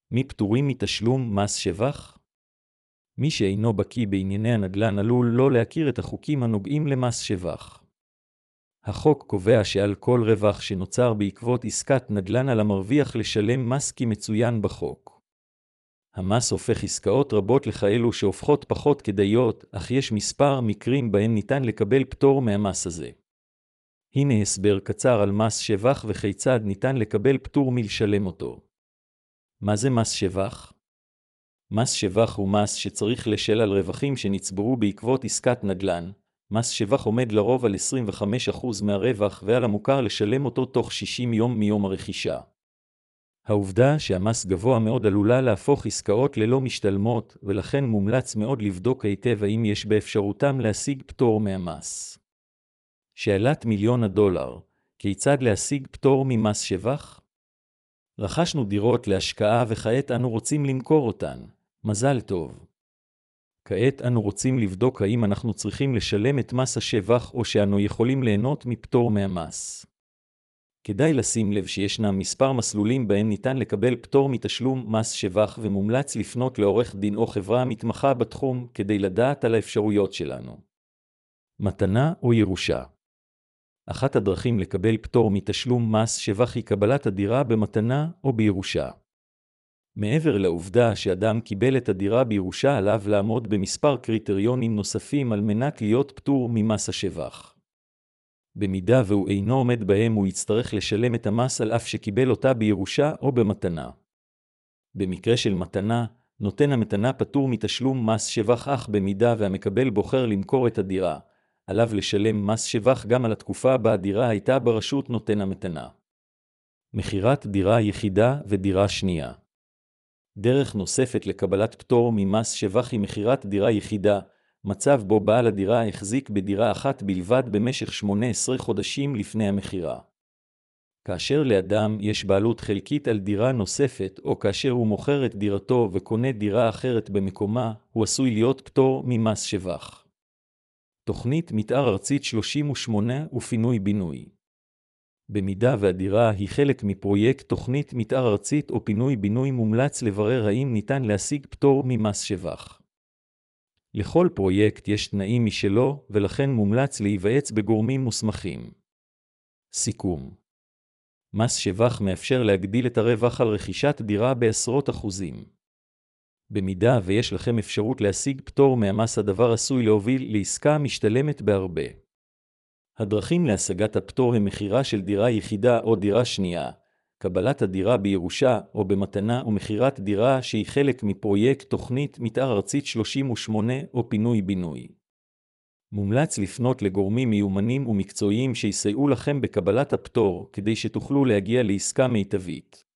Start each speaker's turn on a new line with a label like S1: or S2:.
S1: מי פטורים מתשלום מס שבח? מי שאינו בקיא בענייני הנדל"ן עלול לא להכיר את החוקים הנוגעים למס שבח. החוק קובע שעל כל רווח שנוצר בעקבות עסקת נדל"ן על המרוויח לשלם מס כמצוין בחוק. המס הופך עסקאות רבות לכאלו שהופכות פחות כדאיות, אך יש מספר מקרים בהם ניתן לקבל פטור מהמס הזה. הנה הסבר קצר על מס שבח וכיצד ניתן לקבל פטור מלשלם אותו. מה זה מס שבח? מס שבח הוא מס שצריך לשלם על רווחים שנצברו בעקבות עסקת נדל"ן. מס שבח עומד לרוב על 25% מהרווח ועל המוכר לשלם אותו תוך 60 יום מיום הרכישה. העובדה שהמס גבוה מאוד עלולה להפוך עסקאות ללא משתלמות, ולכן מומלץ מאוד לבדוק היטב האם יש באפשרותם להשיג פטור מהמס. שאלת $1,000,000, כיצד להשיג פטור ממס שבח? רכשנו דירות להשקעה וכעת אנו רוצים למכור אותן. מזל טוב. כעת אנו רוצים לבדוק האם אנחנו צריכים לשלם את מס השבח או שאנו יכולים ליהנות מפטור מהמס. כדאי לשים לב שישנם מספר מסלולים בהם ניתן לקבל פטור מתשלום מס שבח ומומלץ לפנות לעורך דין או חברה מתמחה בתחום כדי לדעת על האפשרויות שלנו. מתנה או ירושה. אחת הדרכים לקבל פטור מתשלום מס שבח היא קבלת הדירה במתנה או בירושה. מעבר לעובדה שאדם קיבל את הדירה בירושה עליו לעמוד במספר קריטריונים נוספים על מנת להיות פטור ממס השבח. במידה והוא אינו עומד בהם הוא יצטרך לשלם את המס על אף שקיבל אותה בירושה או במתנה. במקרה של מתנה, נותן המתנה פטור מתשלום מס שבח אך במידה והמקבל בוחר למכור את הדירה, עליו לשלם מס שבח גם על התקופה בה הדירה הייתה ברשות נותן המתנה. מכירת דירה יחידה ודירה שנייה. דרך נוספת לקבלת פטור ממס שבח היא מכירת דירה יחידה, מצב בו בעל הדירה החזיק בדירה אחת בלבד במשך 18 חודשים לפני המכירה. כאשר לאדם יש בעלות חלקית על דירה נוספת או כאשר הוא מוכר את דירתו וקונה דירה אחרת במקומה, הוא עשוי להיות פטור ממס שבח. תוכנית מתאר ארצית 38 ופינוי בינוי. במידה והדירה היא חלק מפרויקט תוכנית מתאר ארצית או פינוי בינוי מומלץ לברר האם ניתן להשיג פטור ממס שבח. לכל פרויקט יש תנאים משלו ולכן מומלץ להיוועץ בגורמים מוסמכים. סיכום. מס שבח מאפשר להגדיל את הרווח על רכישת דירה בעשרות אחוזים. במידה ויש לכם אפשרות להשיג פטור מהמס הדבר עשוי להוביל לעסקה משתלמת בהרבה. הדרכים להשגת הפטור הם מכירה של דירה יחידה או דירה שנייה, קבלת הדירה בירושה או במתנה ומכירת דירה שהיא חלק מפרויקט תוכנית מתאר ארצית 38 או פינוי בינוי. מומלץ לפנות לגורמים מיומנים ומקצועיים שיסייעו לכם בקבלת הפטור כדי שתוכלו להגיע לעסקה מיטבית.